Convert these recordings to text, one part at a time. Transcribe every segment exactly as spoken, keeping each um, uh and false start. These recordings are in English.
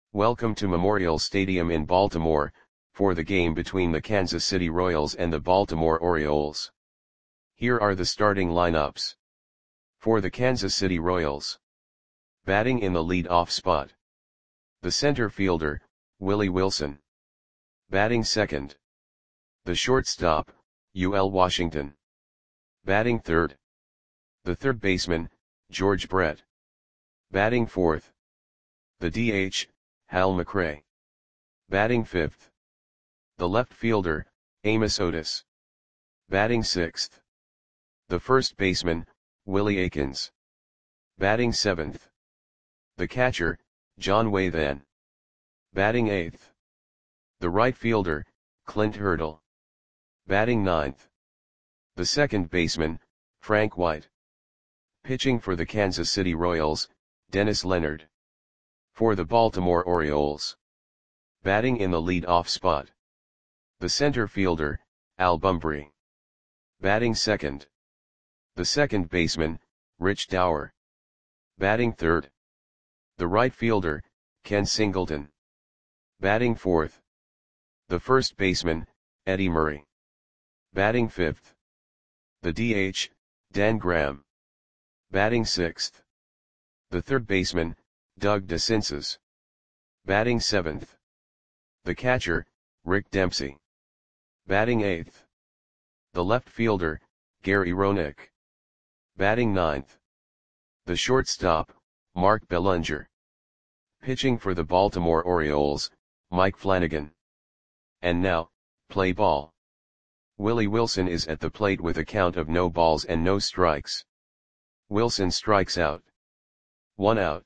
Welcome to Memorial Stadium in Baltimore, for the game between the Kansas City Royals and the Baltimore Orioles. Here are the starting lineups. For the Kansas City Royals. Batting in the lead-off spot. The center fielder, Willie Wilson. Batting second. The shortstop, U L Washington. Batting third. The third baseman, George Brett. Batting fourth. The D H, Hal McRae. Batting fifth. The left fielder, Amos Otis. Batting sixth. The first baseman, Willie Aikens. Batting seventh. The catcher, John Wathan. Batting eighth. The right fielder, Clint Hurdle. Batting ninth. The second baseman, Frank White. Pitching for the Kansas City Royals, Dennis Leonard. For the Baltimore Orioles. Batting in the lead-off spot. The center fielder, Al Bumbry. Batting second. The second baseman, Rich Dauer. Batting third. The right fielder, Ken Singleton. Batting fourth. The first baseman, Eddie Murray. Batting fifth. The D H, Dan Graham. Batting sixth. The third baseman, Doug DeCinces. Batting seventh. The catcher, Rick Dempsey. Batting eighth. The left fielder, Gary Roenick. Batting ninth. The shortstop, Mark Bellinger. Pitching for the Baltimore Orioles, Mike Flanagan. And now, play ball. Willie Wilson is at the plate with a count of no balls and no strikes. Wilson strikes out. One out.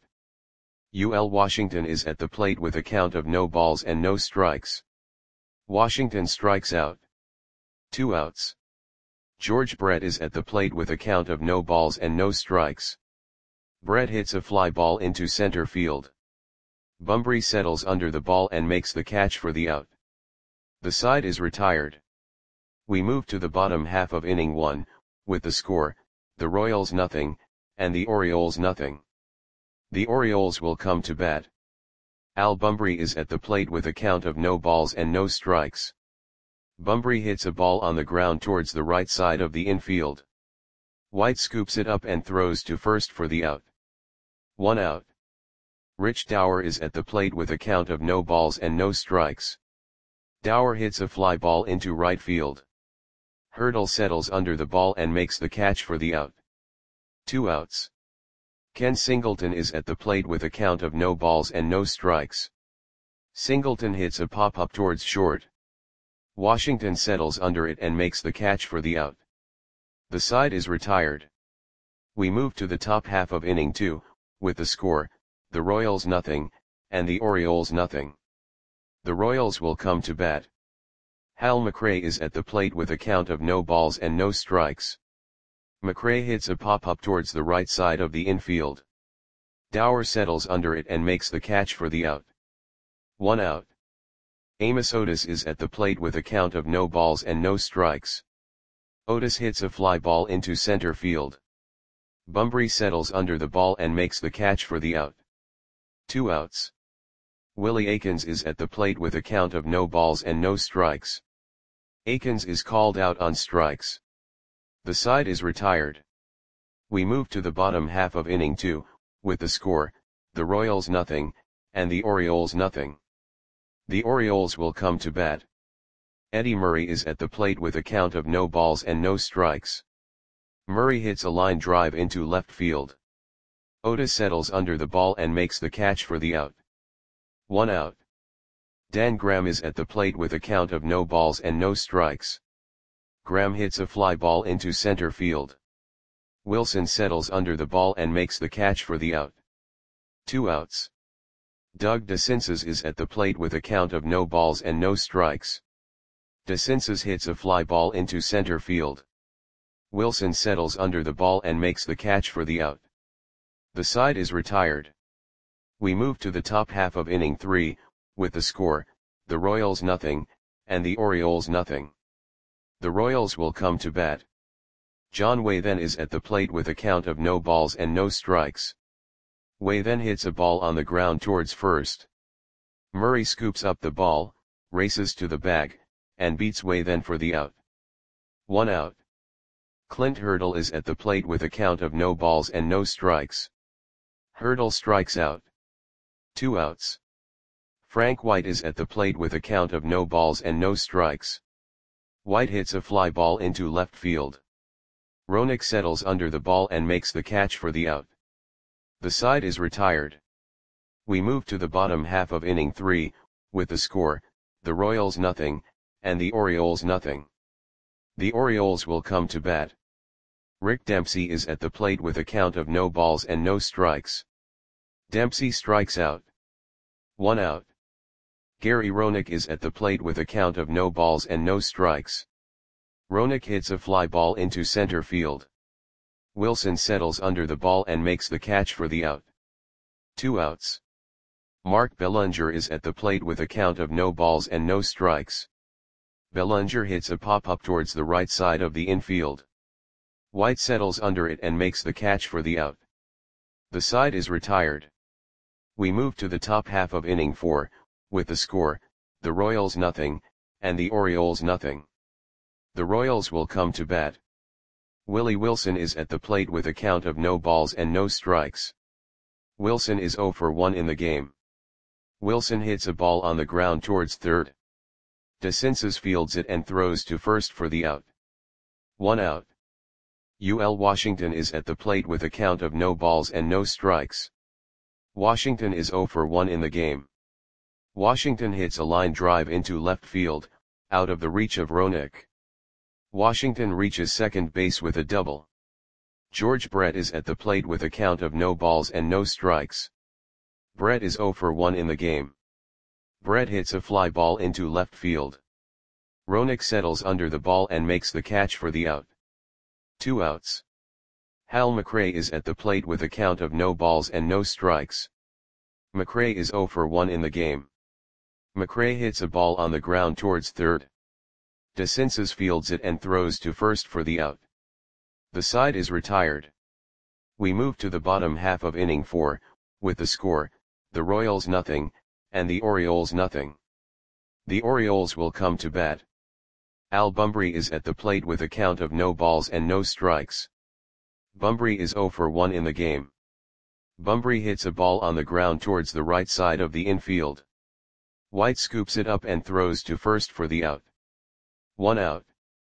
U L Washington is at the plate with a count of no balls and no strikes. Washington strikes out. Two outs. George Brett is at the plate with a count of no balls and no strikes. Brett hits a fly ball into center field. Bumbry settles under the ball and makes the catch for the out. The side is retired. We move to the bottom half of inning one, with the score, the Royals nothing, and the Orioles nothing. The Orioles will come to bat. Al Bumbry is at the plate with a count of no balls and no strikes. Bumbry hits a ball on the ground towards the right side of the infield. White scoops it up and throws to first for the out. One out. Rich Dauer is at the plate with a count of no balls and no strikes. Dauer hits a fly ball into right field. Hurdle settles under the ball and makes the catch for the out. Two outs. Ken Singleton is at the plate with a count of no balls and no strikes. Singleton hits a pop-up towards short. Washington settles under it and makes the catch for the out. The side is retired. We move to the top half of inning two, with the score, the Royals nothing, and the Orioles nothing. The Royals will come to bat. Hal McRae is at the plate with a count of no balls and no strikes. McRae hits a pop-up towards the right side of the infield. Dauer settles under it and makes the catch for the out. One out. Amos Otis is at the plate with a count of no balls and no strikes. Otis hits a fly ball into center field. Bumbry settles under the ball and makes the catch for the out. Two outs. Willie Aikens is at the plate with a count of no balls and no strikes. Aikens is called out on strikes. The side is retired. We move to the bottom half of inning two, with the score, the Royals nothing, and the Orioles nothing. The Orioles will come to bat. Eddie Murray is at the plate with a count of no balls and no strikes. Murray hits a line drive into left field. Otis settles under the ball and makes the catch for the out. One out. Dan Graham is at the plate with a count of no balls and no strikes. Graham hits a fly ball into center field. Wilson settles under the ball and makes the catch for the out. Two outs. Doug DeCinces is at the plate with a count of no balls and no strikes. DeCinces hits a fly ball into center field. Wilson settles under the ball and makes the catch for the out. The side is retired. We move to the top half of inning three, with the score, the Royals nothing, and the Orioles nothing. The Royals will come to bat. John Wathan is at the plate with a count of no balls and no strikes. Wathan hits a ball on the ground towards first. Murray scoops up the ball, races to the bag, and beats Way then for the out. One out. Clint Hurdle is at the plate with a count of no balls and no strikes. Hurdle strikes out. Two outs. Frank White is at the plate with a count of no balls and no strikes. White hits a fly ball into left field. Roenick settles under the ball and makes the catch for the out. The side is retired. We move to the bottom half of inning three, with the score, the Royals nothing, and the Orioles nothing. The Orioles will come to bat. Rick Dempsey is at the plate with a count of no balls and no strikes. Dempsey strikes out. One out. Gary Roenick is at the plate with a count of no balls and no strikes. Roenick hits a fly ball into center field. Wilson settles under the ball and makes the catch for the out. Two outs. Mark Bellinger is at the plate with a count of no balls and no strikes. Bellinger hits a pop-up towards the right side of the infield. White settles under it and makes the catch for the out. The side is retired. We move to the top half of inning four, with the score, the Royals nothing, and the Orioles nothing. The Royals will come to bat. Willie Wilson is at the plate with a count of no balls and no strikes. Wilson is oh for one in the game. Wilson hits a ball on the ground towards third. DeCinces fields it and throws to first for the out. One out. U L Washington is at the plate with a count of no balls and no strikes. Washington is oh for one in the game. Washington hits a line drive into left field, out of the reach of Roenick. Washington reaches second base with a double. George Brett is at the plate with a count of no balls and no strikes. Brett is oh for one in the game. Brett hits a fly ball into left field. Roenick settles under the ball and makes the catch for the out. Two outs. Hal McRae is at the plate with a count of no balls and no strikes. McRae is oh for one in the game. McRae hits a ball on the ground towards third. DeCinces fields it and throws to first for the out. The side is retired. We move to the bottom half of inning four, with the score, the Royals nothing, and the Orioles nothing. The Orioles will come to bat. Al Bumbry is at the plate with a count of no balls and no strikes. Bumbry is oh for one in the game. Bumbry hits a ball on the ground towards the right side of the infield. White scoops it up and throws to first for the out. One out.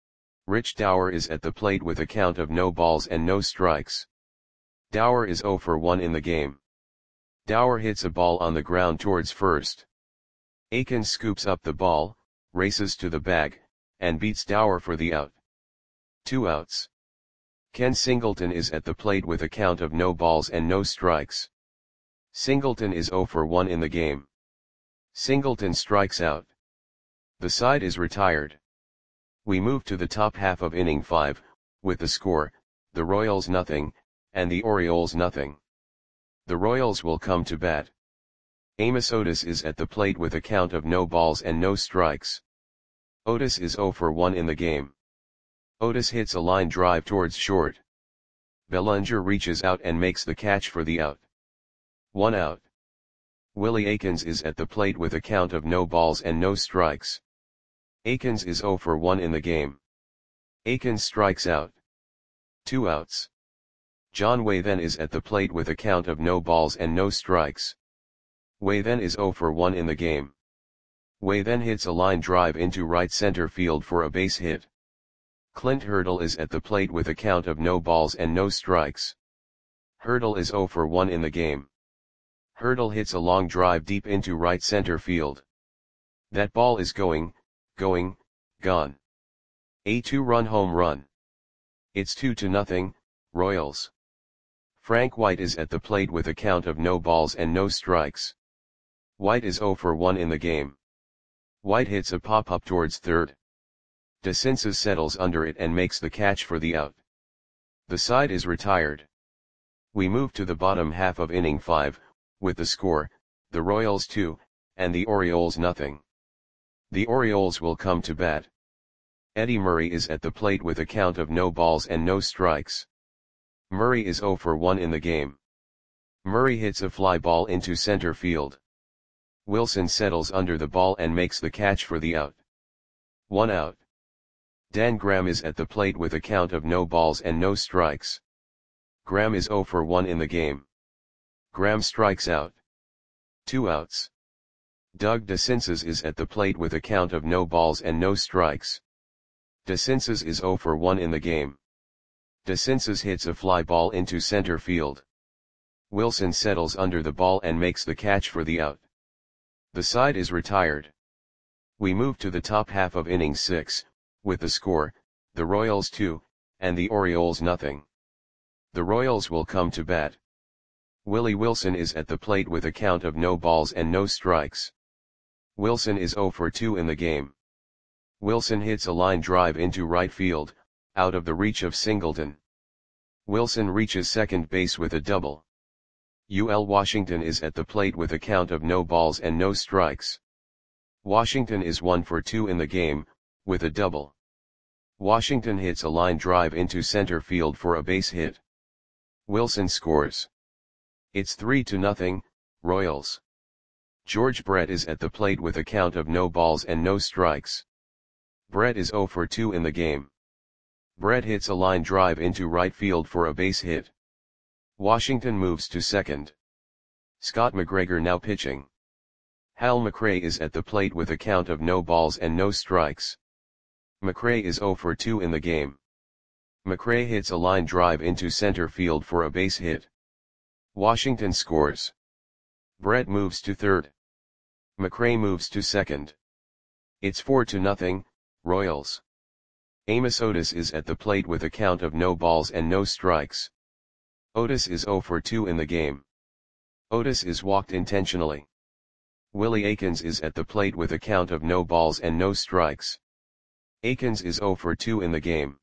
Rich Dower is at the plate with a count of no balls and no strikes. Dower is oh for one in the game. Dower hits a ball on the ground towards first. Aikens scoops up the ball, races to the bag, and beats Dower for the out. Two outs. Ken Singleton is at the plate with a count of no balls and no strikes. Singleton is oh for one in the game. Singleton strikes out. The side is retired. We move to the top half of inning five, with the score, the Royals nothing, and the Orioles nothing. The Royals will come to bat. Amos Otis is at the plate with a count of no balls and no strikes. Otis is oh for one in the game. Otis hits a line drive towards short. Bellinger reaches out and makes the catch for the out. One out. Willie Aikens is at the plate with a count of no balls and no strikes. Aikens is oh for one in the game. Aikens strikes out. Two outs. John Way then is at the plate with a count of no balls and no strikes. Way then is oh for one in the game. Way then hits a line drive into right center field for a base hit. Clint Hurdle is at the plate with a count of no balls and no strikes. Hurdle is oh for one in the game. Hurdle hits a long drive deep into right center field. That ball is going, going, gone. A two-run home run. It's two to nothing, Royals. Frank White is at the plate with a count of no balls and no strikes. White is oh for one in the game. White hits a pop-up towards third. DeCinces settles under it and makes the catch for the out. The side is retired. We move to the bottom half of inning five, with the score, the Royals two, and the Orioles nothing. The Orioles will come to bat. Eddie Murray is at the plate with a count of no balls and no strikes. Murray is oh for one in the game. Murray hits a fly ball into center field. Wilson settles under the ball and makes the catch for the out. One out. Dan Graham is at the plate with a count of no balls and no strikes. Graham is zero for one in the game. Graham strikes out. Two outs. Doug DeCinces is at the plate with a count of no balls and no strikes. DeCinces is zero for one in the game. DeCinces hits a fly ball into center field. Wilson settles under the ball and makes the catch for the out. The side is retired. We move to the top half of inning six, with the score, the Royals two, and the Orioles nothing. The Royals will come to bat. Willie Wilson is at the plate with a count of no balls and no strikes. Wilson is zero for two in the game. Wilson hits a line drive into right field, out of the reach of Singleton. Wilson reaches second base with a double. U L Washington is at the plate with a count of no balls and no strikes. Washington is one for two in the game, with a double. Washington hits a line drive into center field for a base hit. Wilson scores. It's three to nothing, Royals. George Brett is at the plate with a count of no balls and no strikes. Brett is zero for two in the game. Brett hits a line drive into right field for a base hit. Washington moves to second. Scott McGregor now pitching. Hal McRae is at the plate with a count of no balls and no strikes. McRae is zero for two in the game. McRae hits a line drive into center field for a base hit. Washington scores. Brett moves to third. McRae moves to second. It's four to nothing, Royals. Amos Otis is at the plate with a count of no balls and no strikes. Otis is zero for two in the game. Otis is walked intentionally. Willie Aikens is at the plate with a count of no balls and no strikes. Aikens is zero for two in the game.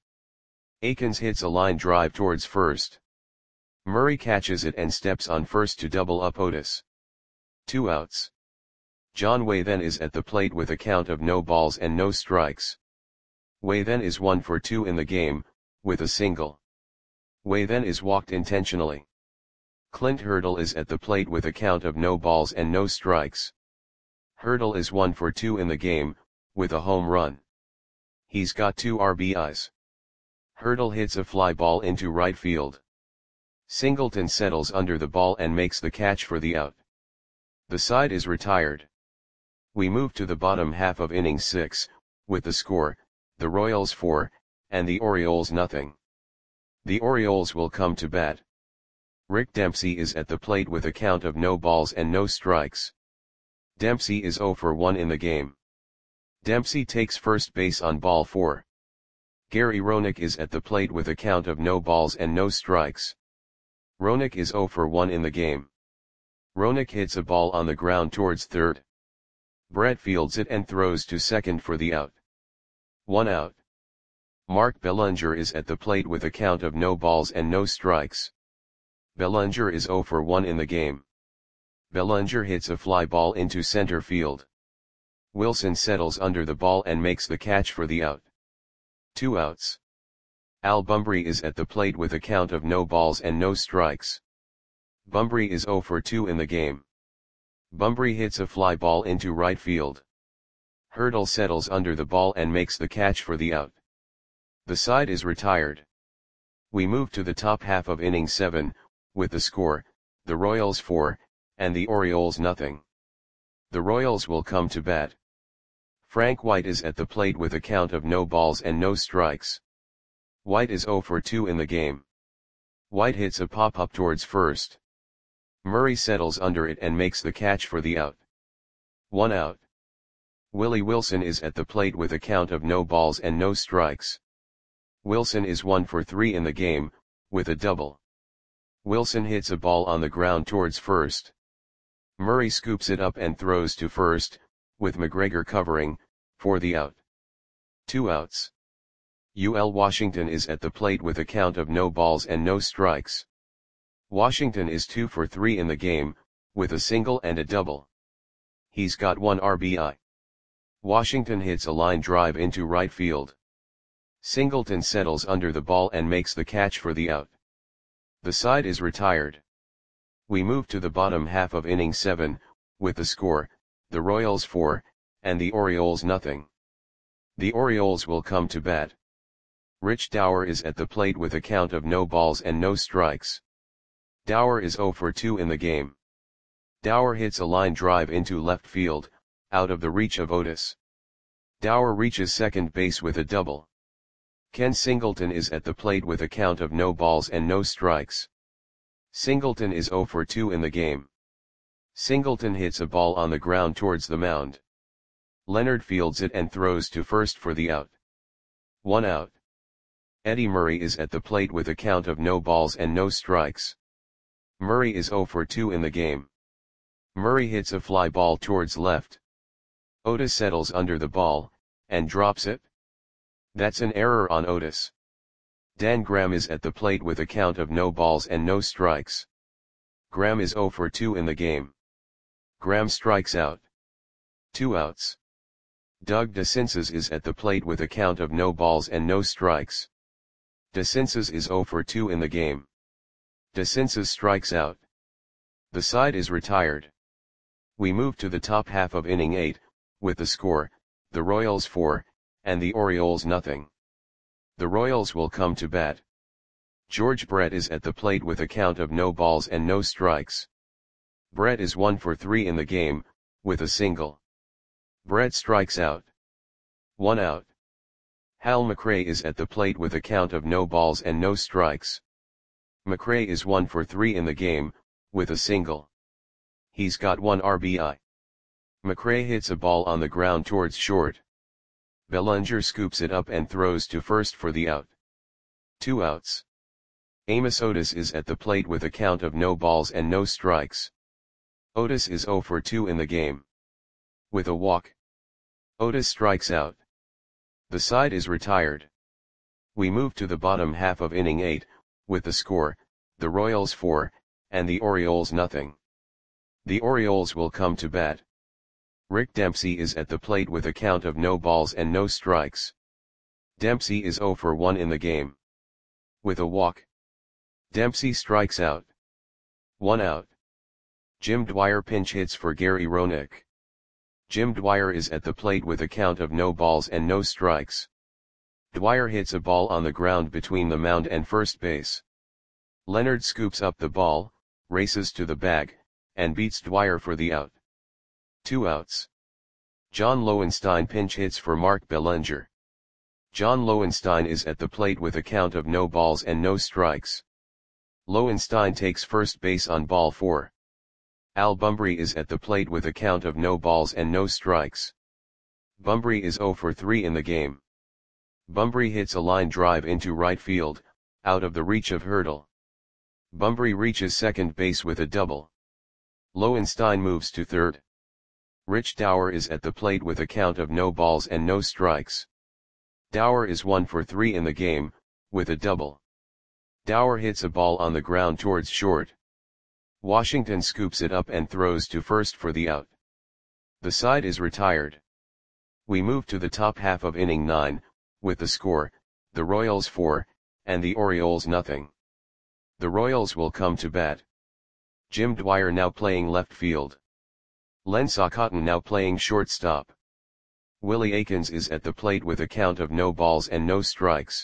Aikens hits a line drive towards first. Murray catches it and steps on first to double up Otis. Two outs. John Waythen is at the plate with a count of no balls and no strikes. Waythen is one for two in the game, with a single. Waythen is walked intentionally. Clint Hurdle is at the plate with a count of no balls and no strikes. Hurdle is one for two in the game, with a home run. He's got two R B Is. Hurdle hits a fly ball into right field. Singleton settles under the ball and makes the catch for the out. The side is retired. We move to the bottom half of inning six, with the score, the Royals four, and the Orioles nothing. The Orioles will come to bat. Rick Dempsey is at the plate with a count of no balls and no strikes. Dempsey is zero for one in the game. Dempsey takes first base on ball four. Gary Roenick is at the plate with a count of no balls and no strikes. Roenick is zero for one in the game. Roenick hits a ball on the ground towards third. Brett fields it and throws to second for the out. One out. Mark Bellinger is at the plate with a count of no balls and no strikes. Bellinger is zero for one in the game. Bellinger hits a fly ball into center field. Wilson settles under the ball and makes the catch for the out. Two outs. Al Bumbry is at the plate with a count of no balls and no strikes. Bumbry is zero for two in the game. Bumbry hits a fly ball into right field. Hurdle settles under the ball and makes the catch for the out. The side is retired. We move to the top half of inning seven, with the score, the Royals four, and the Orioles nothing. The Royals will come to bat. Frank White is at the plate with a count of no balls and no strikes. White is zero for two in the game. White hits a pop-up towards first. Murray settles under it and makes the catch for the out. One out. Willie Wilson is at the plate with a count of no balls and no strikes. Wilson is one for three in the game, with a double. Wilson hits a ball on the ground towards first. Murray scoops it up and throws to first, with McGregor covering, for the out. Two outs. U L Washington is at the plate with a count of no balls and no strikes. Washington is two for three in the game, with a single and a double. He's got one R B I. Washington hits a line drive into right field. Singleton settles under the ball and makes the catch for the out. The side is retired. We move to the bottom half of inning seven, with the score, the Royals four, and the Orioles nothing. The Orioles will come to bat. Rich Dower is at the plate with a count of no balls and no strikes. Dower is oh for two in the game. Dower hits a line drive into left field, out of the reach of Otis. Dower reaches second base with a double. Ken Singleton is at the plate with a count of no balls and no strikes. Singleton is oh for two in the game. Singleton hits a ball on the ground towards the mound. Leonard fields it and throws to first for the out. One out. Eddie Murray is at the plate with a count of no balls and no strikes. Murray is oh for two in the game. Murray hits a fly ball towards left. Otis settles under the ball, and drops it. That's an error on Otis. Dan Graham is at the plate with a count of no balls and no strikes. Graham is oh for two in the game. Graham strikes out. Two outs. Doug DeCinces is at the plate with a count of no balls and no strikes. DeCinces is oh for two in the game. DeCinces strikes out. The side is retired. We move to the top half of inning eight, with the score, the Royals four, and the Orioles nothing. The Royals will come to bat. George Brett is at the plate with a count of no balls and no strikes. Brett is one for three in the game, with a single. Brett strikes out. One out. Hal McRae is at the plate with a count of no balls and no strikes. McRae is one for three in the game, with a single. He's got one R B I. McRae hits a ball on the ground towards short. Bellinger scoops it up and throws to first for the out. Two outs. Amos Otis is at the plate with a count of no balls and no strikes. Otis is oh for two in the game. With a walk. Otis strikes out. The side is retired. We move to the bottom half of inning eight, with the score, the Royals four, and the Orioles nothing. The Orioles will come to bat. Rick Dempsey is at the plate with a count of no balls and no strikes. Dempsey is oh for one in the game. With a walk. Dempsey strikes out. One out. Jim Dwyer pinch hits for Gary Roenick. Jim Dwyer is at the plate with a count of no balls and no strikes. Dwyer hits a ball on the ground between the mound and first base. Leonard scoops up the ball, races to the bag, and beats Dwyer for the out. Two outs. John Lowenstein pinch hits for Mark Bellinger. John Lowenstein is at the plate with a count of no balls and no strikes. Lowenstein takes first base on ball four. Al Bumbry is at the plate with a count of no balls and no strikes. Bumbry is oh for three in the game. Bumbry hits a line drive into right field, out of the reach of Hurdle. Bumbry reaches second base with a double. Lowenstein moves to third. Rich Dower is at the plate with a count of no balls and no strikes. Dower is one for three in the game, with a double. Dower hits a ball on the ground towards short. Washington scoops it up and throws to first for the out. The side is retired. We move to the top half of inning nine, with the score, the Royals four, and the Orioles nothing. The Royals will come to bat. Jim Dwyer now playing left field. Len Socotton now playing shortstop. Willie Aikens is at the plate with a count of no balls and no strikes.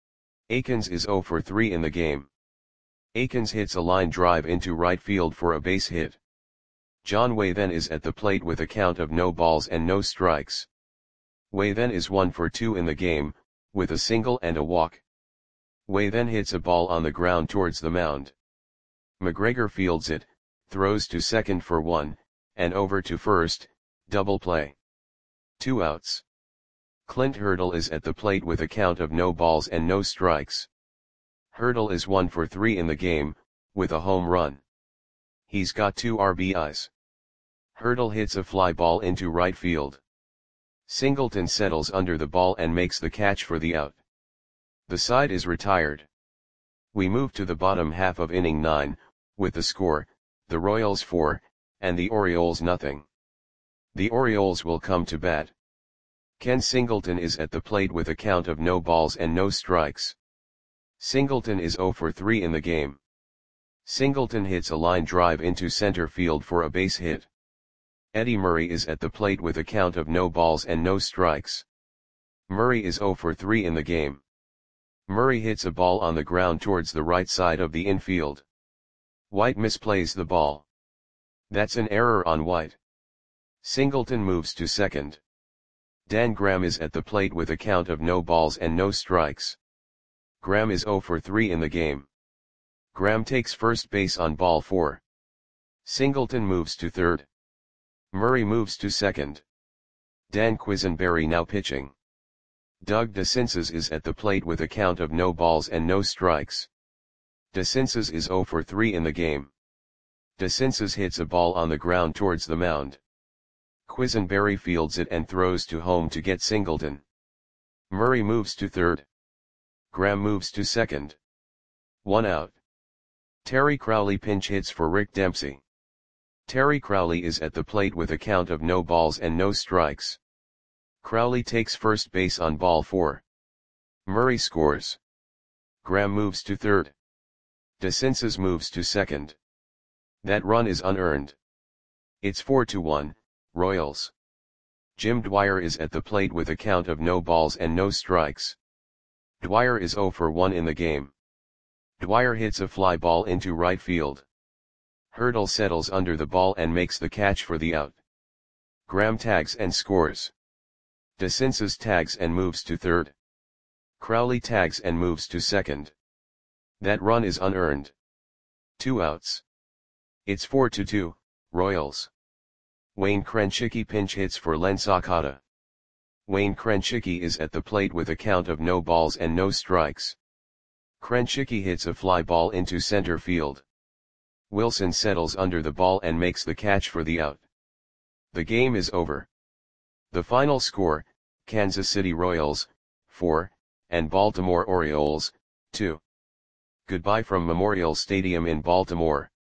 Aikens is oh for three in the game. Aikens hits a line drive into right field for a base hit. John Waythen is at the plate with a count of no balls and no strikes. Waythen is one for two in the game, with a single and a walk. Waythen hits a ball on the ground towards the mound. McGregor fields it, throws to second for one, and over to first, double play. Two outs. Clint Hurdle is at the plate with a count of no balls and no strikes. Hurdle is one for three in the game, with a home run. He's got two R B Is. Hurdle hits a fly ball into right field. Singleton settles under the ball and makes the catch for the out. The side is retired. We move to the bottom half of inning nine, with the score, the Royals four, and the Orioles nothing. The Orioles will come to bat. Ken Singleton is at the plate with a count of no balls and no strikes. Singleton is oh for three in the game. Singleton hits a line drive into center field for a base hit. Eddie Murray is at the plate with a count of no balls and no strikes. Murray is zero for three in the game. Murray hits a ball on the ground towards the right side of the infield. White misplays the ball. That's an error on White. Singleton moves to second. Dan Graham is at the plate with a count of no balls and no strikes. Graham is zero for three in the game. Graham takes first base on ball four. Singleton moves to third. Murray moves to second. Dan Quisenberry now pitching. Doug DeCinces is at the plate with a count of no balls and no strikes. DeCinces is zero for three in the game. DeCinces hits a ball on the ground towards the mound. Quisenberry fields it and throws to home to get Singleton. Murray moves to third. Graham moves to second. One out. Terry Crowley pinch hits for Rick Dempsey. Terry Crowley is at the plate with a count of no balls and no strikes. Crowley takes first base on ball four. Murray scores. Graham moves to third. DeCinces moves to second. That run is unearned. It's four to one, Royals. Jim Dwyer is at the plate with a count of no balls and no strikes. Dwyer is zero for one in the game. Dwyer hits a fly ball into right field. Hurdle settles under the ball and makes the catch for the out. Graham tags and scores. DeCinces tags and moves to third. Crowley tags and moves to second. That run is unearned. Two outs. It's four to two, Royals. Wayne Krenchicki pinch hits for Len Sakata. Wayne Krenchicki is at the plate with a count of no balls and no strikes. Krenchicki hits a fly ball into center field. Wilson settles under the ball and makes the catch for the out. The game is over. The final score, Kansas City Royals, four, and Baltimore Orioles, two. Goodbye from Memorial Stadium in Baltimore.